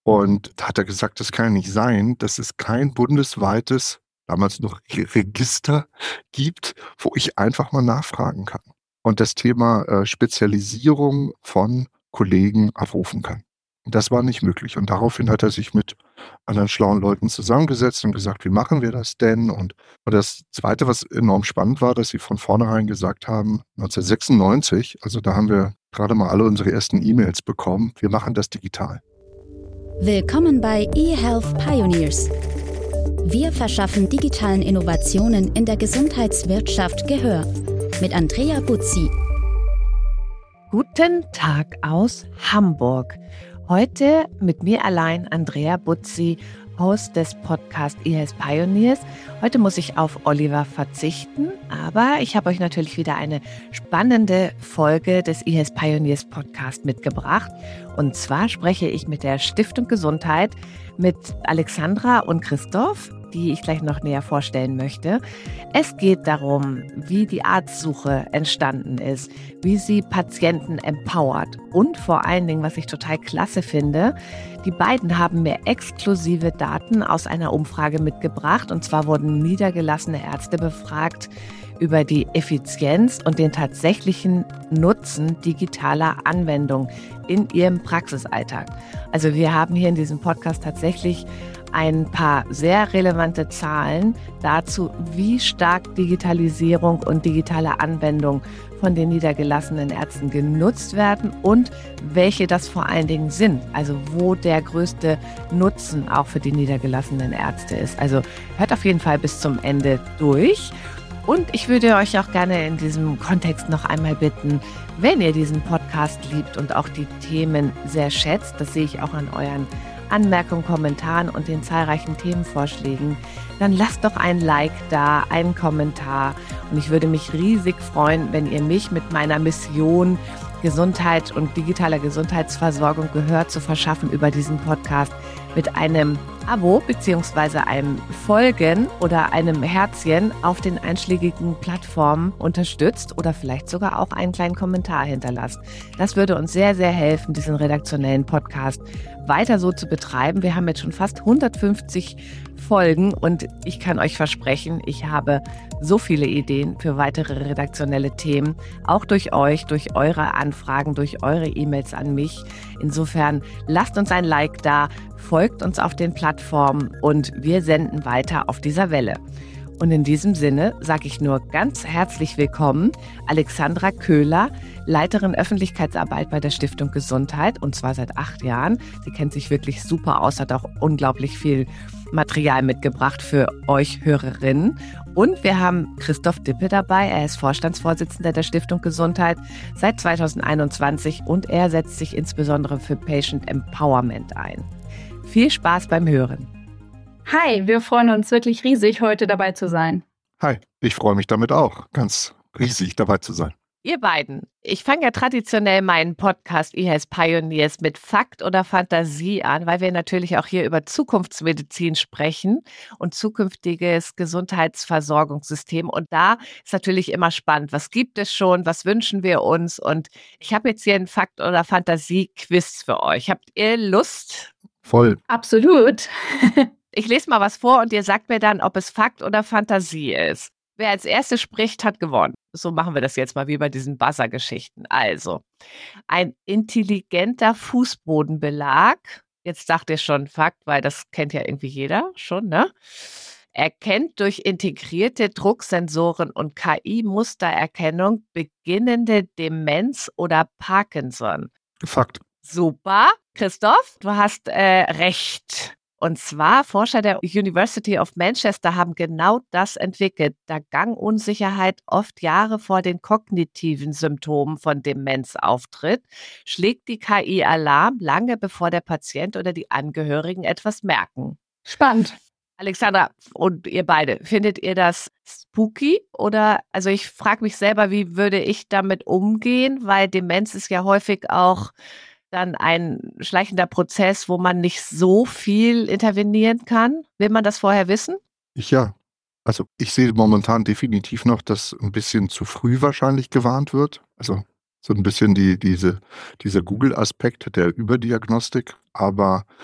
Und da hat er gesagt, das kann ja nicht sein, dass es kein bundesweites, damals noch Register gibt, wo ich einfach mal nachfragen kann und das Thema Spezialisierung von Kollegen abrufen kann. Und das war nicht möglich. Und daraufhin hat er sich mit anderen schlauen Leuten zusammengesetzt und gesagt, wie machen wir das denn? Und das Zweite, was enorm spannend war, dass sie von vornherein gesagt haben, 1996, also da haben wir gerade mal alle unsere ersten E-Mails bekommen, wir machen das digital. Willkommen bei eHealth Pioneers. Wir verschaffen digitalen Innovationen in der Gesundheitswirtschaft Gehör. Mit Andrea Buzzi. Guten Tag aus Hamburg. Heute mit mir allein Andrea Buzzi, Host des Podcasts eHealth Pioneers. Heute muss ich auf Oliver verzichten, aber ich habe euch natürlich wieder eine spannende Folge des eHealth Pioneers Podcast mitgebracht. Und zwar spreche ich mit der Stiftung Gesundheit, mit Alexandra und Christoph, die ich gleich noch näher vorstellen möchte. Es geht darum, wie die Arztsuche entstanden ist, wie sie Patienten empowert und vor allen Dingen, was ich total klasse finde, die beiden haben mir exklusive Daten aus einer Umfrage mitgebracht. Und zwar wurden niedergelassene Ärzte befragt über die Effizienz und den tatsächlichen Nutzen digitaler Anwendung in ihrem Praxisalltag. Also wir haben hier in diesem Podcast tatsächlich ein paar sehr relevante Zahlen dazu, wie stark Digitalisierung und digitale Anwendung von den niedergelassenen Ärzten genutzt werden und welche das vor allen Dingen sind, also wo der größte Nutzen auch für die niedergelassenen Ärzte ist. Also hört auf jeden Fall bis zum Ende durch. Und ich würde euch auch gerne in diesem Kontext noch einmal bitten, wenn ihr diesen Podcast liebt und auch die Themen sehr schätzt, das sehe ich auch an euren Anmerkungen, Kommentaren und den zahlreichen Themenvorschlägen, dann lasst doch ein Like da, einen Kommentar. Und ich würde mich riesig freuen, wenn ihr mich mit meiner Mission Gesundheit und digitaler Gesundheitsversorgung Gehör zu verschaffen über diesen Podcast mit einem Abo bzw. einem Folgen oder einem Herzchen auf den einschlägigen Plattformen unterstützt oder vielleicht sogar auch einen kleinen Kommentar hinterlasst. Das würde uns sehr, sehr helfen, diesen redaktionellen Podcast weiter so zu betreiben. Wir haben jetzt schon fast 150 Folgen und ich kann euch versprechen, ich habe so viele Ideen für weitere redaktionelle Themen, auch durch euch, durch eure Anfragen, durch eure E-Mails an mich. Insofern lasst uns ein Like da, folgt uns auf den Plattformen und wir senden weiter auf dieser Welle. Und in diesem Sinne sage ich nur ganz herzlich willkommen, Alexandra Köhler, Leiterin Öffentlichkeitsarbeit bei der Stiftung Gesundheit und zwar seit 8 Jahren. Sie kennt sich wirklich super aus, hat auch unglaublich viel Material mitgebracht für euch Hörerinnen. Und wir haben Christoph Dippe dabei, er ist Vorstandsvorsitzender der Stiftung Gesundheit seit 2021 und er setzt sich insbesondere für Patient Empowerment ein. Viel Spaß beim Hören. Hi, wir freuen uns wirklich riesig, heute dabei zu sein. Hi, ich freue mich damit auch, ganz riesig dabei zu sein. Ihr beiden, ich fange ja traditionell meinen Podcast eHealth Pioneers mit Fakt oder Fantasie an, weil wir natürlich auch hier über Zukunftsmedizin sprechen und zukünftiges Gesundheitsversorgungssystem. Und da ist natürlich immer spannend, was gibt es schon, was wünschen wir uns? Und ich habe jetzt hier einen Fakt- oder Fantasie-Quiz für euch. Habt ihr Lust? Voll. Absolut. Ich lese mal was vor und ihr sagt mir dann, ob es Fakt oder Fantasie ist. Wer als erstes spricht, hat gewonnen. So machen wir das jetzt mal wie bei diesen Buzzer-Geschichten. Also, ein intelligenter Fußbodenbelag. Jetzt sagt ihr schon Fakt, weil das kennt ja irgendwie jeder schon, ne? Erkennt durch integrierte Drucksensoren und KI-Mustererkennung beginnende Demenz oder Parkinson. Fakt. Super. Christoph, du hast recht. Und zwar Forscher der University of Manchester haben genau das entwickelt, da Gangunsicherheit oft Jahre vor den kognitiven Symptomen von Demenz auftritt, schlägt die KI Alarm lange bevor der Patient oder die Angehörigen etwas merken. Spannend. Alexandra und ihr beide, findet ihr das spooky oder, also ich frage mich selber, wie würde ich damit umgehen, weil Demenz ist ja häufig auch dann ein schleichender Prozess, wo man nicht so viel intervenieren kann. Will man das vorher wissen? Ja, also ich sehe momentan definitiv noch, dass ein bisschen zu früh wahrscheinlich gewarnt wird. Also so ein bisschen dieser Google-Aspekt der Überdiagnostik. Aber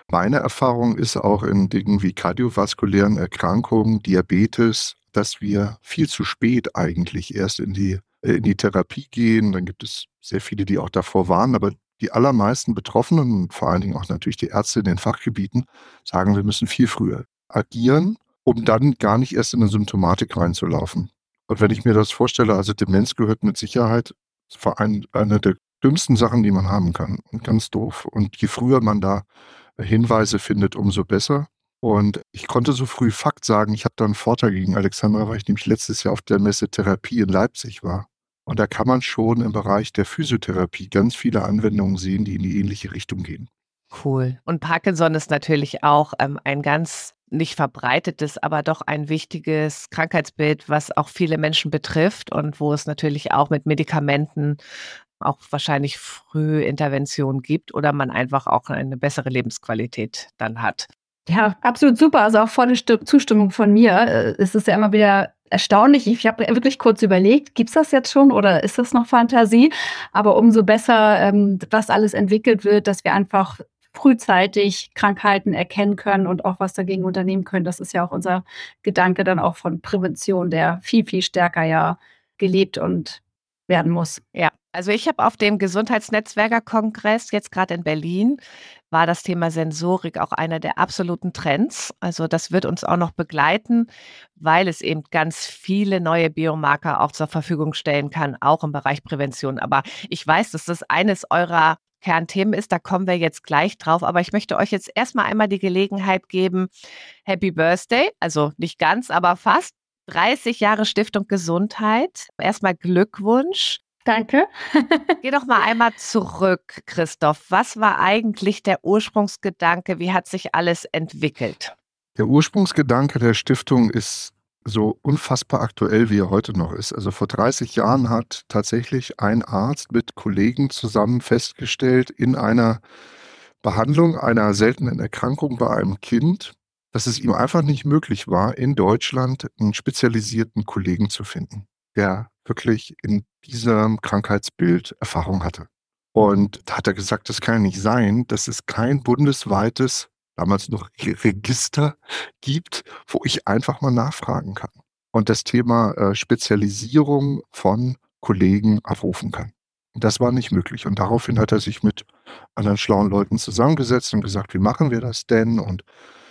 Meine Erfahrung ist auch in Dingen wie kardiovaskulären Erkrankungen, Diabetes, dass wir viel zu spät eigentlich erst in die Therapie gehen. Dann gibt es sehr viele, die auch davor warnen, aber die allermeisten Betroffenen und vor allen Dingen auch natürlich die Ärzte in den Fachgebieten sagen, wir müssen viel früher agieren, um dann gar nicht erst in eine Symptomatik reinzulaufen. Und wenn ich mir das vorstelle, also Demenz gehört mit Sicherheit vor eine der dümmsten Sachen, die man haben kann, und ganz doof. Und je früher man da Hinweise findet, umso besser. Und ich konnte so früh Fakt sagen, ich habe da einen Vorteil gegen Alexandra, weil ich nämlich letztes Jahr auf der Messe Therapie in Leipzig war. Und da kann man schon im Bereich der Physiotherapie ganz viele Anwendungen sehen, die in die ähnliche Richtung gehen. Cool. Und Parkinson ist natürlich auch ein ganz nicht verbreitetes, aber doch ein wichtiges Krankheitsbild, was auch viele Menschen betrifft und wo es natürlich auch mit Medikamenten auch wahrscheinlich Frühintervention gibt oder man einfach auch eine bessere Lebensqualität dann hat. Ja, absolut super. Also auch volle Zustimmung von mir. Es ist ja immer wieder erstaunlich. Ich habe wirklich kurz überlegt, gibt's das jetzt schon oder ist das noch Fantasie? Aber umso besser, was alles entwickelt wird, dass wir einfach frühzeitig Krankheiten erkennen können und auch was dagegen unternehmen können. Das ist ja auch unser Gedanke dann auch von Prävention, der viel, viel stärker ja gelebt und werden muss. Ja, also ich habe auf dem Gesundheitsnetzwerker-Kongress, jetzt gerade in Berlin, war das Thema Sensorik auch einer der absoluten Trends. Also das wird uns auch noch begleiten, weil es eben ganz viele neue Biomarker auch zur Verfügung stellen kann, auch im Bereich Prävention. Aber ich weiß, dass das eines eurer Kernthemen ist, da kommen wir jetzt gleich drauf. Aber ich möchte euch jetzt erstmal einmal die Gelegenheit geben, Happy Birthday, also nicht ganz, aber fast. 30 Jahre Stiftung Gesundheit. Erstmal Glückwunsch. Danke. Geh doch mal einmal zurück, Christoph. Was war eigentlich der Ursprungsgedanke? Wie hat sich alles entwickelt? Der Ursprungsgedanke der Stiftung ist so unfassbar aktuell, wie er heute noch ist. Also vor 30 Jahren hat tatsächlich ein Arzt mit Kollegen zusammen festgestellt, in einer Behandlung einer seltenen Erkrankung bei einem Kind, dass es ihm einfach nicht möglich war, in Deutschland einen spezialisierten Kollegen zu finden, der wirklich in diesem Krankheitsbild Erfahrung hatte. Und da hat er gesagt, das kann ja nicht sein, dass es kein bundesweites, damals noch Register gibt, wo ich einfach mal nachfragen kann und das Thema Spezialisierung von Kollegen abrufen kann. Und das war nicht möglich. Und daraufhin hat er sich mit anderen schlauen Leuten zusammengesetzt und gesagt, wie machen wir das denn? Und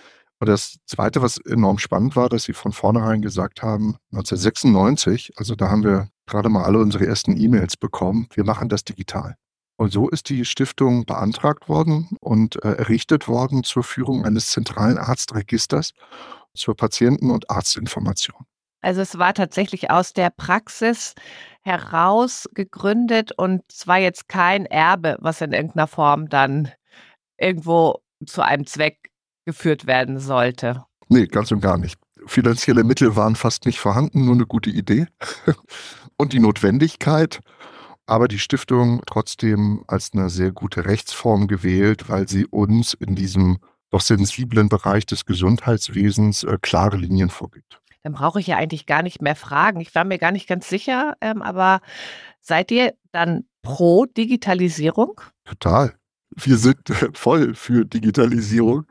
das Zweite, was enorm spannend war, dass sie von vornherein gesagt haben, 1996, also da haben wir gerade mal alle unsere ersten E-Mails bekommen, wir machen das digital. Und so ist die Stiftung beantragt worden und errichtet worden zur Führung eines zentralen Arztregisters zur Patienten- und Arztinformation. Also es war tatsächlich aus der Praxis heraus gegründet und es war jetzt kein Erbe, was in irgendeiner Form dann irgendwo zu einem Zweck geführt werden sollte. Nee, ganz und gar nicht. Finanzielle Mittel waren fast nicht vorhanden, nur eine gute Idee und die Notwendigkeit, aber die Stiftung trotzdem als eine sehr gute Rechtsform gewählt, weil sie uns in diesem doch sensiblen Bereich des Gesundheitswesens klare Linien vorgibt. Dann brauche ich ja eigentlich gar nicht mehr fragen. Ich war mir gar nicht ganz sicher, aber seid ihr dann pro Digitalisierung? Total. Wir sind voll für Digitalisierung.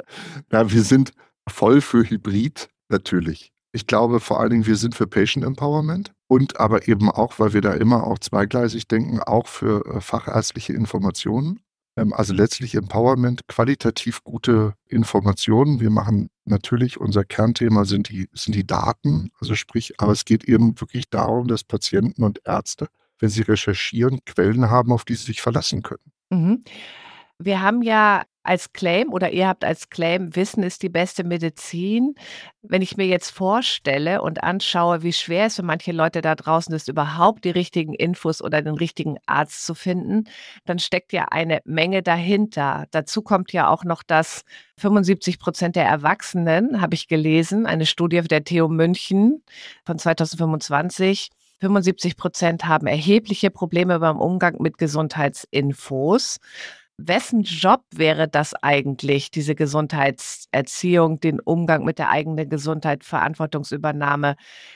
Ja, wir sind voll für Hybrid, natürlich. Ich glaube vor allen Dingen, wir sind für Patient Empowerment und aber eben auch, weil wir da immer auch zweigleisig denken, auch für fachärztliche Informationen. Also letztlich Empowerment, qualitativ gute Informationen. Wir machen natürlich, unser Kernthema sind die Daten, also sprich, aber es geht eben wirklich darum, dass Patienten und Ärzte, wenn sie recherchieren, Quellen haben, auf die sie sich verlassen können. Mhm. Wir haben ja als Claim oder ihr habt als Claim, Wissen ist die beste Medizin. Wenn ich mir jetzt vorstelle und anschaue, wie schwer es für manche Leute da draußen ist, überhaupt die richtigen Infos oder den richtigen Arzt zu finden, dann steckt ja eine Menge dahinter. Dazu kommt ja auch noch, dass 75% der Erwachsenen, habe ich gelesen, eine Studie der TU München von 2025, 75% haben erhebliche Probleme beim Umgang mit Gesundheitsinfos. Wessen Job wäre das eigentlich, diese Gesundheitserziehung, den Umgang mit der eigenen Gesundheit, Verantwortungsübernahme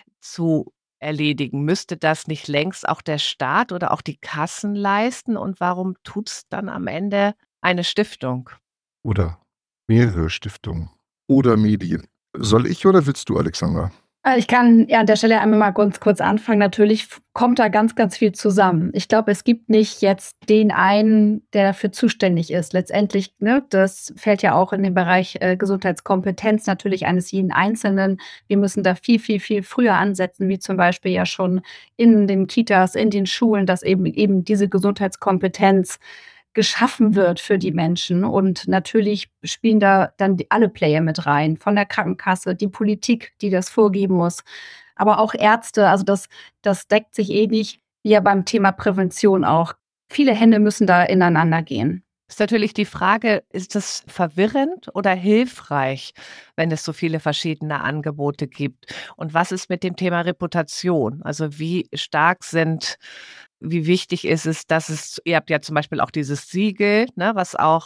zu erledigen? Müsste das nicht längst auch der Staat oder auch die Kassen leisten? Und warum tut es dann am Ende eine Stiftung? Oder Mehrere Stiftungen oder Medien. Soll ich oder willst du, Alexandra? Ich kann ja an der Stelle einmal mal ganz kurz anfangen. Natürlich kommt da ganz, ganz viel zusammen. Ich glaube, es gibt nicht jetzt den einen, der dafür zuständig ist. Letztendlich, ne, das fällt ja auch in den Bereich Gesundheitskompetenz natürlich eines jeden Einzelnen. Wir müssen da viel, viel, viel früher ansetzen, wie zum Beispiel ja schon in den Kitas, in den Schulen, dass eben diese Gesundheitskompetenz geschaffen wird für die Menschen. Und natürlich spielen da dann alle Player mit rein, von der Krankenkasse, die Politik, die das vorgeben muss, aber auch Ärzte. Also das deckt sich ähnlich wie ja beim Thema Prävention auch. Viele Hände müssen da ineinander gehen. Ist natürlich die Frage, ist es verwirrend oder hilfreich, wenn es so viele verschiedene Angebote gibt? Und was ist mit dem Thema Reputation? Also wie wichtig ist es, ihr habt ja zum Beispiel auch dieses Siegel, ne, was auch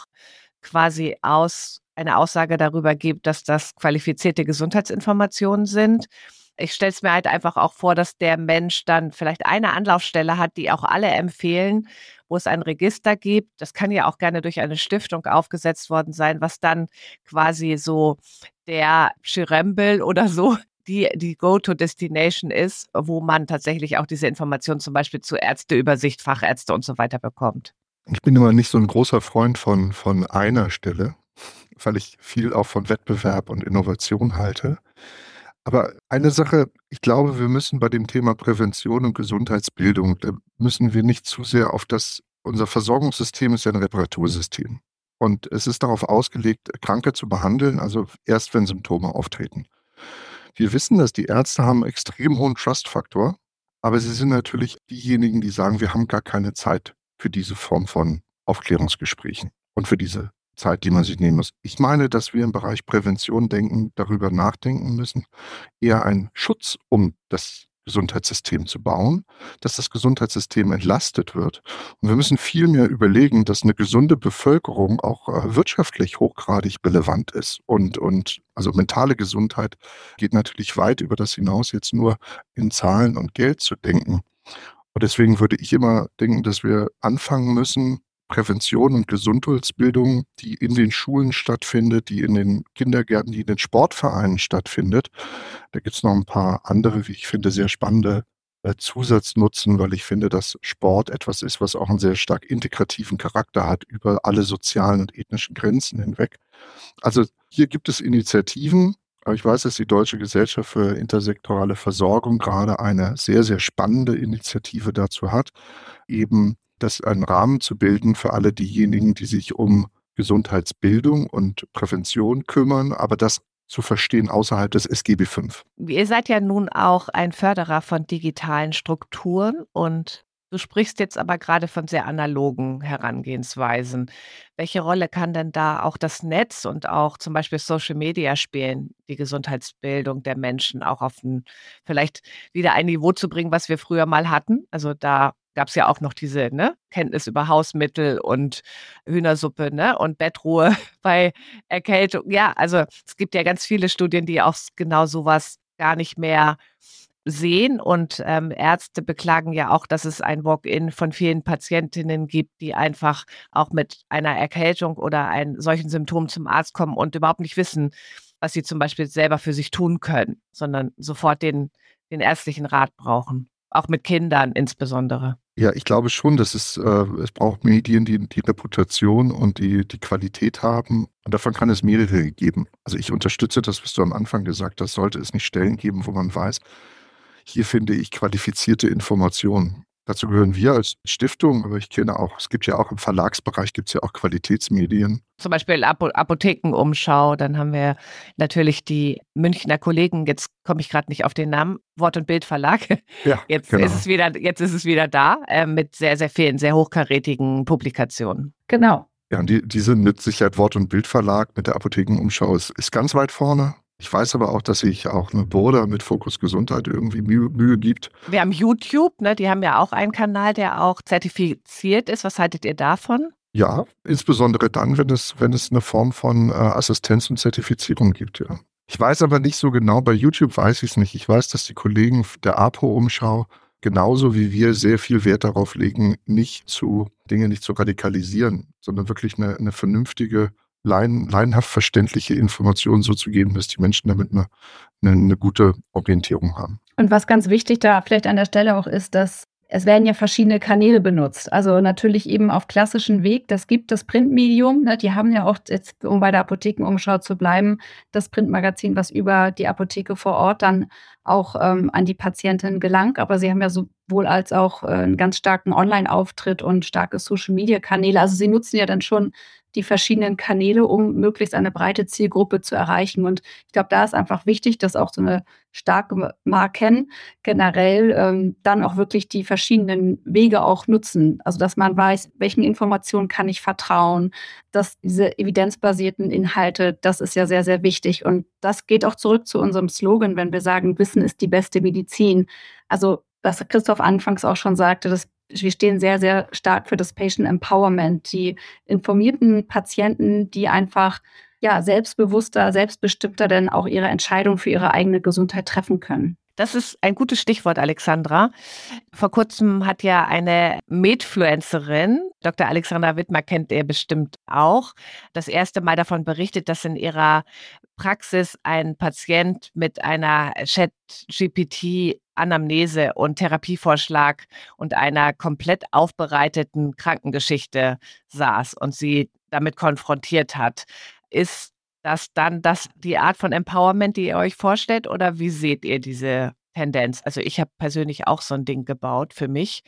quasi eine Aussage darüber gibt, dass das qualifizierte Gesundheitsinformationen sind. Ich stelle es mir halt einfach auch vor, dass der Mensch dann vielleicht eine Anlaufstelle hat, die auch alle empfehlen, wo es ein Register gibt. Das kann ja auch gerne durch eine Stiftung aufgesetzt worden sein, was dann quasi so der Schirembel oder so die Go-to-Destination ist, wo man tatsächlich auch diese Informationen zum Beispiel zu Ärzteübersicht, Fachärzte und so weiter bekommt. Ich bin immer nicht so ein großer Freund von einer Stelle, weil ich viel auch von Wettbewerb und Innovation halte. Aber eine Sache, ich glaube, wir müssen bei dem Thema Prävention und Gesundheitsbildung, da müssen wir nicht zu sehr unser Versorgungssystem ist ja ein Reparatursystem. Und es ist darauf ausgelegt, Kranke zu behandeln, also erst wenn Symptome auftreten. Wir wissen, dass die Ärzte haben einen extrem hohen Trust-Faktor, aber sie sind natürlich diejenigen, die sagen, wir haben gar keine Zeit für diese Form von Aufklärungsgesprächen und für diese Zeit, die man sich nehmen muss. Ich meine, dass wir im Bereich Prävention darüber nachdenken müssen, eher einen Schutz um das Gesundheitssystem zu bauen, dass das Gesundheitssystem entlastet wird. Und wir müssen viel mehr überlegen, dass eine gesunde Bevölkerung auch wirtschaftlich hochgradig relevant ist. Und also mentale Gesundheit geht natürlich weit über das hinaus, jetzt nur in Zahlen und Geld zu denken. Und deswegen würde ich immer denken, dass wir anfangen müssen, Prävention und Gesundheitsbildung, die in den Schulen stattfindet, die in den Kindergärten, die in den Sportvereinen stattfindet. Da gibt es noch ein paar andere, wie ich finde, sehr spannende Zusatznutzen, weil ich finde, dass Sport etwas ist, was auch einen sehr stark integrativen Charakter hat, über alle sozialen und ethnischen Grenzen hinweg. Also hier gibt es Initiativen, aber ich weiß, dass die Deutsche Gesellschaft für intersektorale Versorgung gerade eine sehr, sehr spannende Initiative dazu hat, eben das einen Rahmen zu bilden für alle diejenigen, die sich um Gesundheitsbildung und Prävention kümmern, aber das zu verstehen außerhalb des SGB V. Ihr seid ja nun auch ein Förderer von digitalen Strukturen und du sprichst jetzt aber gerade von sehr analogen Herangehensweisen. Welche Rolle kann denn da auch das Netz und auch zum Beispiel Social Media spielen, die Gesundheitsbildung der Menschen auch vielleicht wieder ein Niveau zu bringen, was wir früher mal hatten? Also da gab es ja auch noch diese Kenntnis über Hausmittel und Hühnersuppe und Bettruhe bei Erkältung. Ja, also es gibt ja ganz viele Studien, die auch genau sowas gar nicht mehr sehen. Und Ärzte beklagen ja auch, dass es ein Walk-in von vielen Patientinnen gibt, die einfach auch mit einer Erkältung oder solchen Symptomen zum Arzt kommen und überhaupt nicht wissen, was sie zum Beispiel selber für sich tun können, sondern sofort den ärztlichen Rat brauchen. Auch mit Kindern insbesondere. Ja, ich glaube schon, dass es braucht Medien, die Reputation und die Qualität haben. Und davon kann es mehrere geben. Also ich unterstütze das, was du am Anfang gesagt hast, sollte es nicht Stellen geben, wo man weiß, hier finde ich qualifizierte Informationen. Dazu gehören wir als Stiftung, aber ich kenne auch, es gibt ja auch im Verlagsbereich, gibt es ja auch Qualitätsmedien. Zum Beispiel Apothekenumschau, dann haben wir natürlich die Münchner Kollegen, jetzt komme ich gerade nicht auf den Namen, Wort- und Bildverlag. Ja, jetzt genau. ist es wieder da mit sehr, sehr vielen, sehr hochkarätigen Publikationen. Genau. Ja, und die sind mit Sicherheit Wort- und Bildverlag mit der Apothekenumschau ist ganz weit vorne. Ich weiß aber auch, dass sich auch eine Burda mit Fokus Gesundheit irgendwie Mühe gibt. Wir haben YouTube, die haben ja auch einen Kanal, der auch zertifiziert ist. Was haltet ihr davon? Ja, insbesondere dann, wenn es eine Form von Assistenz und Zertifizierung gibt, ja. Ich weiß aber nicht so genau, bei YouTube weiß ich es nicht. Ich weiß, dass die Kollegen der APO-Umschau genauso wie wir sehr viel Wert darauf legen, Dinge nicht zu radikalisieren, sondern wirklich eine vernünftige laienhaft verständliche Informationen so zu geben, dass die Menschen damit eine gute Orientierung haben. Und was ganz wichtig da vielleicht an der Stelle auch ist, dass es werden ja verschiedene Kanäle benutzt. Also natürlich eben auf klassischen Weg. Das gibt das Printmedium. Ne? Die haben ja auch jetzt, um bei der Apothekenumschau zu bleiben, das Printmagazin, was über die Apotheke vor Ort dann auch an die Patientin gelangt. Aber sie haben ja sowohl als auch einen ganz starken Online-Auftritt und starke Social-Media-Kanäle. Also sie nutzen ja dann schon die verschiedenen Kanäle, um möglichst eine breite Zielgruppe zu erreichen. Und ich glaube, da ist einfach wichtig, dass auch so eine starke Marken generell dann auch wirklich die verschiedenen Wege auch nutzen. Also dass man weiß, welchen Informationen kann ich vertrauen, dass diese evidenzbasierten Inhalte, das ist ja sehr, sehr wichtig. Und das geht auch zurück zu unserem Slogan, wenn wir sagen, Wissen ist die beste Medizin. Also was Christoph anfangs auch schon sagte, wir stehen sehr, sehr stark für das Patient Empowerment. Die informierten Patienten, die einfach selbstbewusster, selbstbestimmter denn auch ihre Entscheidung für ihre eigene Gesundheit treffen können. Das ist ein gutes Stichwort, Alexandra. Vor kurzem hat ja eine Medfluencerin, Dr. Alexandra Wittmer kennt ihr bestimmt auch, das erste Mal davon berichtet, dass in ihrer Praxis ein Patient mit einer ChatGPT-Anamnese und Therapievorschlag und einer komplett aufbereiteten Krankengeschichte saß und sie damit konfrontiert hat. Ist das dann die Art von Empowerment, die ihr euch vorstellt, oder wie seht ihr diese Tendenz? Also ich habe persönlich auch so ein Ding gebaut für mich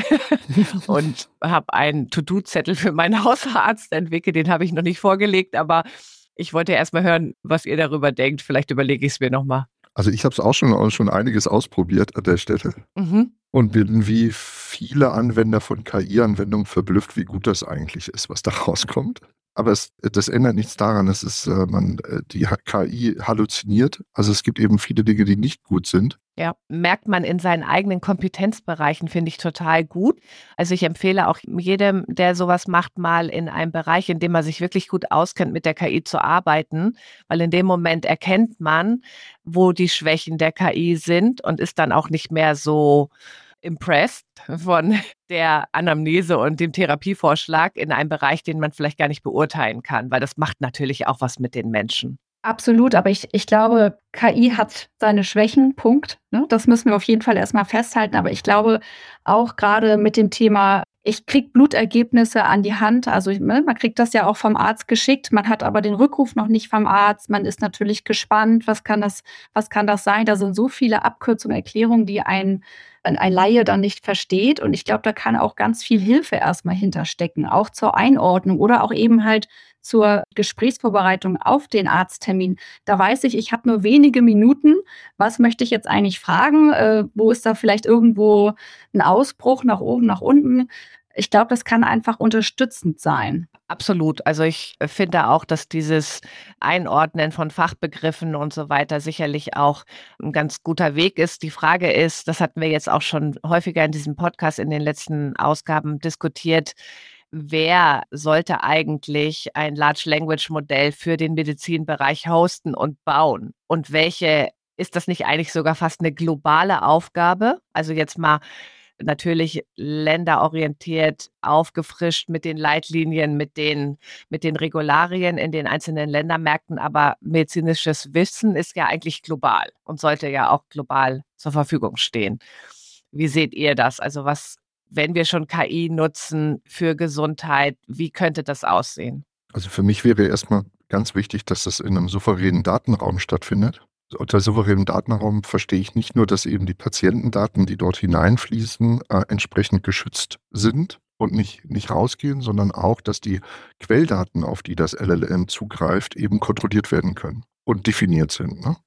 und habe einen To-Do-Zettel für meinen Hausarzt entwickelt, den habe ich noch nicht vorgelegt, aber ich wollte erst mal hören, was ihr darüber denkt. Vielleicht überlege ich es mir nochmal. Also ich habe es auch schon einiges ausprobiert an der Stelle und bin wie viele Anwender von KI-Anwendungen verblüfft, wie gut das eigentlich ist, was da rauskommt. Aber das ändert nichts daran, die KI halluziniert. Also es gibt eben viele Dinge, die nicht gut sind. Ja, merkt man in seinen eigenen Kompetenzbereichen, finde ich total gut. Also ich empfehle auch jedem, der sowas macht, mal in einem Bereich, in dem man sich wirklich gut auskennt, mit der KI zu arbeiten, weil in dem Moment erkennt man, wo die Schwächen der KI sind und ist dann auch nicht mehr so impressed von der Anamnese und dem Therapievorschlag in einem Bereich, den man vielleicht gar nicht beurteilen kann, weil das macht natürlich auch was mit den Menschen. Absolut, aber ich glaube, KI hat seine Schwächen, Punkt. Ne? Das müssen wir auf jeden Fall erstmal festhalten. Aber ich glaube auch gerade mit dem Thema, ich kriege Blutergebnisse an die Hand. Also man kriegt das ja auch vom Arzt geschickt. Man hat aber den Rückruf noch nicht vom Arzt. Man ist natürlich gespannt, was kann das sein? Da sind so viele Abkürzungen, Erklärungen, die ein Laie dann nicht versteht. Und ich glaube, da kann auch ganz viel Hilfe erstmal hinterstecken, auch zur Einordnung oder auch eben halt zur Gesprächsvorbereitung auf den Arzttermin. Da weiß ich habe nur wenige Minuten. Was möchte ich jetzt eigentlich fragen? Wo ist da vielleicht irgendwo ein Ausbruch nach oben, nach unten? Ich glaube, das kann einfach unterstützend sein. Absolut. Also ich finde auch, dass dieses Einordnen von Fachbegriffen und so weiter sicherlich auch ein ganz guter Weg ist. Die Frage ist, das hatten wir jetzt auch schon häufiger in diesem Podcast in den letzten Ausgaben diskutiert, wer sollte eigentlich ein Large Language Modell für den Medizinbereich hosten und bauen? Und ist das nicht eigentlich sogar fast eine globale Aufgabe? Also jetzt mal natürlich länderorientiert, aufgefrischt mit den Leitlinien, mit den Regularien in den einzelnen Ländermärkten, aber medizinisches Wissen ist ja eigentlich global und sollte ja auch global zur Verfügung stehen. Wie seht ihr das? Also wenn wir schon KI nutzen für Gesundheit, wie könnte das aussehen? Also für mich wäre erstmal ganz wichtig, dass das in einem souveränen Datenraum stattfindet. Unter souveränem Datenraum verstehe ich nicht nur, dass eben die Patientendaten, die dort hineinfließen, entsprechend geschützt sind und nicht rausgehen, sondern auch, dass die Quelldaten, auf die das LLM zugreift, eben kontrolliert werden können und definiert sind. Ne?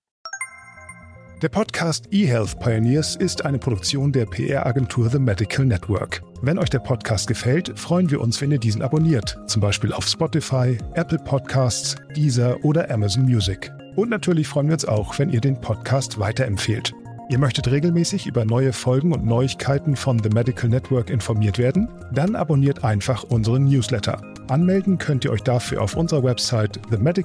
Der Podcast eHealth Pioneers ist eine Produktion der PR-Agentur The Medical Network. Wenn euch der Podcast gefällt, freuen wir uns, wenn ihr diesen abonniert, zum Beispiel auf Spotify, Apple Podcasts, Deezer oder Amazon Music. Und natürlich freuen wir uns auch, wenn ihr den Podcast weiterempfehlt. Ihr möchtet regelmäßig über neue Folgen und Neuigkeiten von The Medical Network informiert werden? Dann abonniert einfach unseren Newsletter. Anmelden könnt ihr euch dafür auf unserer Website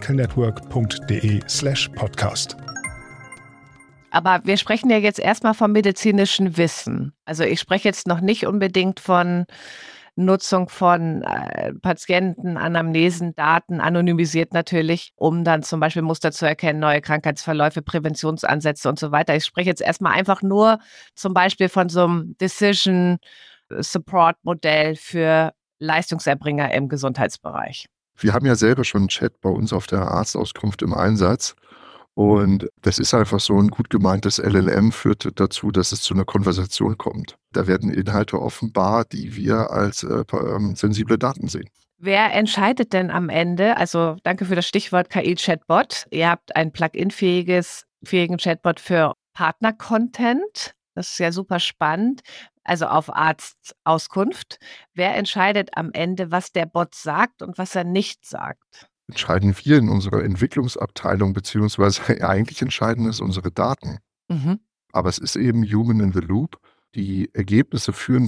themedicalnetwork.de/podcast. Aber wir sprechen ja jetzt erstmal vom medizinischen Wissen. Also ich spreche jetzt noch nicht unbedingt von Nutzung von Patienten, Anamnesen, Daten, anonymisiert natürlich, um dann zum Beispiel Muster zu erkennen, neue Krankheitsverläufe, Präventionsansätze und so weiter. Ich spreche jetzt erstmal einfach nur zum Beispiel von so einem Decision Support Modell für Leistungserbringer im Gesundheitsbereich. Wir haben ja selber schon einen Chat bei uns auf der Arztauskunft im Einsatz. Und das ist einfach so ein gut gemeintes LLM führt dazu, dass es zu einer Konversation kommt. Da werden Inhalte offenbar, die wir als sensible Daten sehen. Wer entscheidet denn am Ende? Also danke für das Stichwort KI-Chatbot. Ihr habt einen Plugin-fähigen Chatbot für Partner-Content. Das ist ja super spannend. Also auf Arztauskunft. Wer entscheidet am Ende, was der Bot sagt und was er nicht sagt? Entscheiden wir in unserer Entwicklungsabteilung, beziehungsweise eigentlich entscheiden es unsere Daten. Aber es ist eben Human in the Loop. Die Ergebnisse führen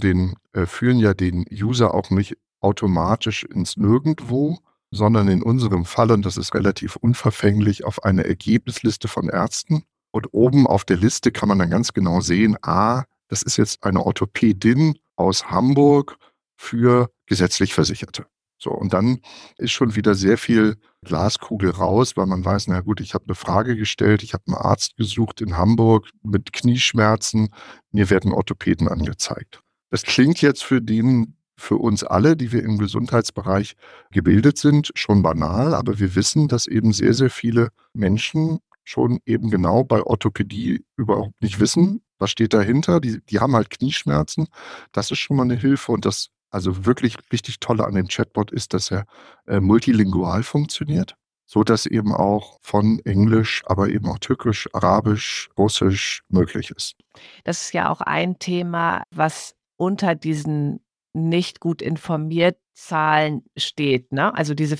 ja den User auch nicht automatisch ins Nirgendwo, sondern in unserem Fall, und das ist relativ unverfänglich, auf eine Ergebnisliste von Ärzten. Und oben auf der Liste kann man dann ganz genau sehen, das ist jetzt eine Orthopädin aus Hamburg für gesetzlich Versicherte. So, und dann ist schon wieder sehr viel Glaskugel raus, weil man weiß, na gut, ich habe eine Frage gestellt, ich habe einen Arzt gesucht in Hamburg mit Knieschmerzen, mir werden Orthopäden angezeigt. Das klingt jetzt für uns alle, die wir im Gesundheitsbereich gebildet sind, schon banal, aber wir wissen, dass eben sehr, sehr viele Menschen schon eben genau bei Orthopädie überhaupt nicht wissen, was steht dahinter. Die haben halt Knieschmerzen. Das ist schon mal eine Hilfe und das also wirklich richtig Tolle an dem Chatbot ist, dass er multilingual funktioniert, so dass eben auch von Englisch, aber eben auch Türkisch, Arabisch, Russisch möglich ist. Das ist ja auch ein Thema, was unter diesen nicht gut informiert Zahlen steht, ne? Also diese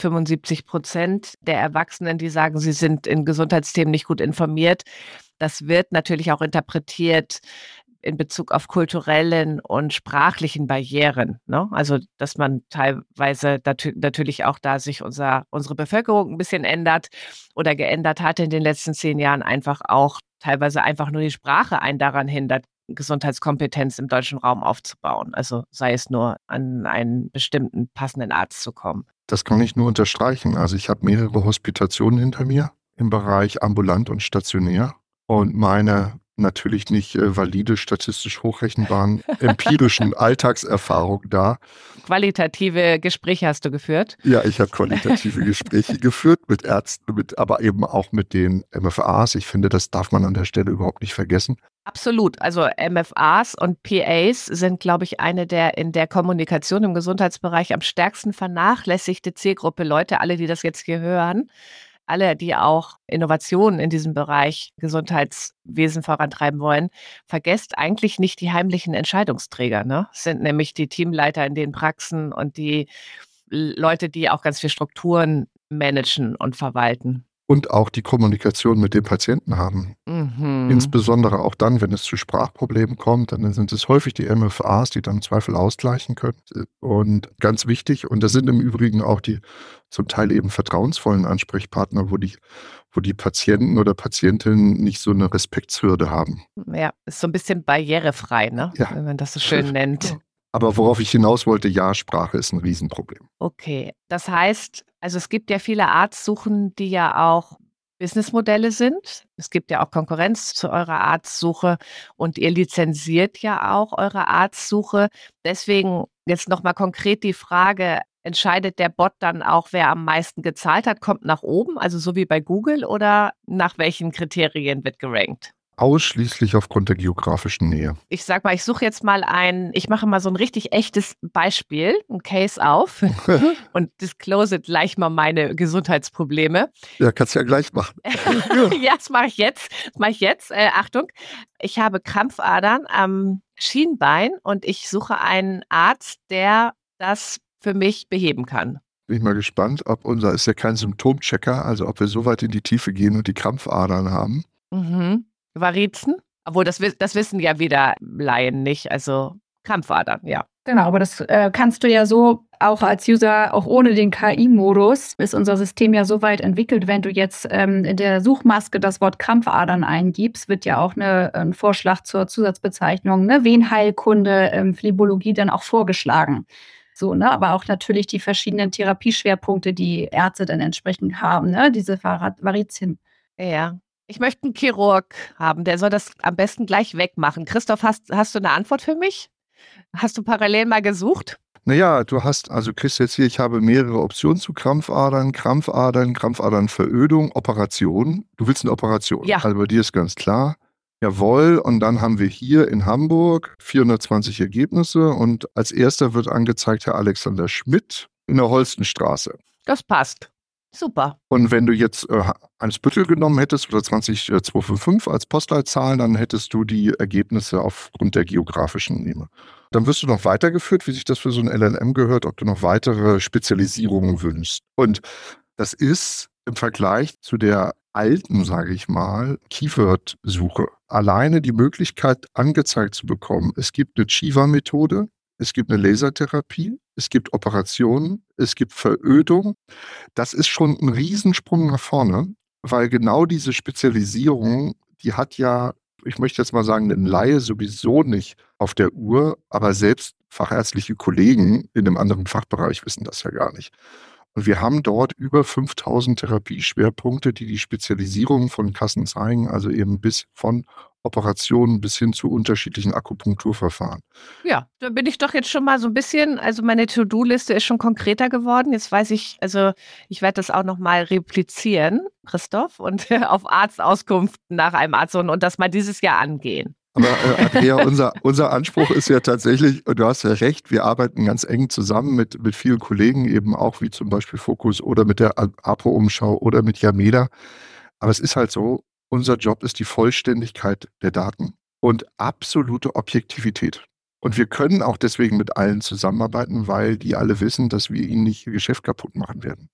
75% der Erwachsenen, die sagen, sie sind in Gesundheitsthemen nicht gut informiert. Das wird natürlich auch interpretiert in Bezug auf kulturellen und sprachlichen Barrieren, ne? Also, dass man teilweise natürlich auch da sich unsere Bevölkerung ein bisschen ändert oder geändert hat in den letzten 10 Jahren, einfach auch teilweise einfach nur die Sprache einen daran hindert, Gesundheitskompetenz im deutschen Raum aufzubauen. Also sei es nur an einen bestimmten passenden Arzt zu kommen. Das kann ich nur unterstreichen. Also ich habe mehrere Hospitationen hinter mir im Bereich ambulant und stationär und meine natürlich nicht valide, statistisch hochrechenbaren, empirischen Alltagserfahrung da. Qualitative Gespräche hast du geführt? Ja, ich habe qualitative Gespräche geführt mit Ärzten, aber eben auch mit den MFAs. Ich finde, das darf man an der Stelle überhaupt nicht vergessen. Absolut. Also MFAs und PAs sind, glaube ich, eine der in der Kommunikation im Gesundheitsbereich am stärksten vernachlässigte Zielgruppe. Leute, alle, die das jetzt hier hören, alle, die auch Innovationen in diesem Bereich Gesundheitswesen vorantreiben wollen, vergesst eigentlich nicht die heimlichen Entscheidungsträger, ne? Das sind nämlich die Teamleiter in den Praxen und die Leute, die auch ganz viel Strukturen managen und verwalten. Und auch die Kommunikation mit dem Patienten haben. Insbesondere auch dann, wenn es zu Sprachproblemen kommt, dann sind es häufig die MFAs, die dann im Zweifel ausgleichen können. Und ganz wichtig, und das sind im Übrigen auch die zum Teil eben vertrauensvollen Ansprechpartner, wo die Patienten oder Patientinnen nicht so eine Respektshürde haben. Ja, ist so ein bisschen barrierefrei, ne? Ja. Wenn man das so schön nennt. Aber worauf ich hinaus wollte, ja, Sprache ist ein Riesenproblem. Okay, das heißt, also es gibt ja viele Arztsuchen, die ja auch Businessmodelle sind. Es gibt ja auch Konkurrenz zu eurer Arztsuche und ihr lizenziert ja auch eure Arztsuche. Deswegen jetzt nochmal konkret die Frage, entscheidet der Bot dann auch, wer am meisten gezahlt hat, kommt nach oben, also so wie bei Google, oder nach welchen Kriterien wird gerankt? Ausschließlich aufgrund der geografischen Nähe. Ich sag mal, ich mache mal so ein richtig echtes Beispiel, ein Case auf und disclose gleich mal meine Gesundheitsprobleme. Ja, kannst du ja gleich machen. Ja, das mache ich jetzt. Achtung, ich habe Krampfadern am Schienbein und ich suche einen Arzt, der das für mich beheben kann. Bin ich mal gespannt, ob ist ja kein Symptomchecker, also ob wir so weit in die Tiefe gehen und die Krampfadern haben. Varizen? Obwohl, das wissen ja wieder Laien nicht, also Krampfadern, ja. Genau, aber das kannst du ja so auch als User, auch ohne den KI-Modus, ist unser System ja so weit entwickelt, wenn du jetzt in der Suchmaske das Wort Krampfadern eingibst, wird ja auch ein Vorschlag zur Zusatzbezeichnung, ne, Venenheilkunde, Phlebologie dann auch vorgeschlagen. So, ne? Aber auch natürlich die verschiedenen Therapieschwerpunkte, die Ärzte dann entsprechend haben, ne? Diese Varizen. Ja. Ich möchte einen Chirurg haben, der soll das am besten gleich wegmachen. Christoph, hast du eine Antwort für mich? Hast du parallel mal gesucht? Naja, kriegst jetzt hier, ich habe mehrere Optionen zu Krampfadernverödung, Operation. Du willst eine Operation. Ja. Also bei dir ist ganz klar. Jawohl, und dann haben wir hier in Hamburg 420 Ergebnisse und als erster wird angezeigt Herr Alexander Schmidt in der Holstenstraße. Das passt. Super. Und wenn du jetzt Eimsbüttel genommen hättest oder 20255 als Postleitzahl, dann hättest du die Ergebnisse aufgrund der geografischen Nähe. Dann wirst du noch weitergeführt, wie sich das für so ein LLM gehört, ob du noch weitere Spezialisierungen wünschst. Und das ist im Vergleich zu der alten, sage ich mal, Keyword-Suche alleine die Möglichkeit angezeigt zu bekommen. Es gibt eine Chiva-Methode, es gibt eine Lasertherapie, es gibt Operationen, es gibt Verödung. Das ist schon ein Riesensprung nach vorne, weil genau diese Spezialisierung, die hat ja, ich möchte jetzt mal sagen, ein Laie sowieso nicht auf der Uhr, aber selbst fachärztliche Kollegen in einem anderen Fachbereich wissen das ja gar nicht. Und wir haben dort über 5000 Therapieschwerpunkte, die Spezialisierung von Kassen zeigen, also eben bis von Operationen bis hin zu unterschiedlichen Akupunkturverfahren. Ja, da bin ich doch jetzt schon mal so ein bisschen, also meine To-Do-Liste ist schon konkreter geworden. Jetzt weiß ich, also ich werde das auch nochmal replizieren, Christoph, und auf Arztauskünften nach einem Arzt und das mal dieses Jahr angehen. Aber Andrea, unser Anspruch ist ja tatsächlich, und du hast ja recht, wir arbeiten ganz eng zusammen mit vielen Kollegen, eben auch wie zum Beispiel Focus oder mit der APO-Umschau oder mit Yameda. Aber es ist halt so, unser Job ist die Vollständigkeit der Daten und absolute Objektivität. Und wir können auch deswegen mit allen zusammenarbeiten, weil die alle wissen, dass wir ihnen nicht ihr Geschäft kaputt machen werden.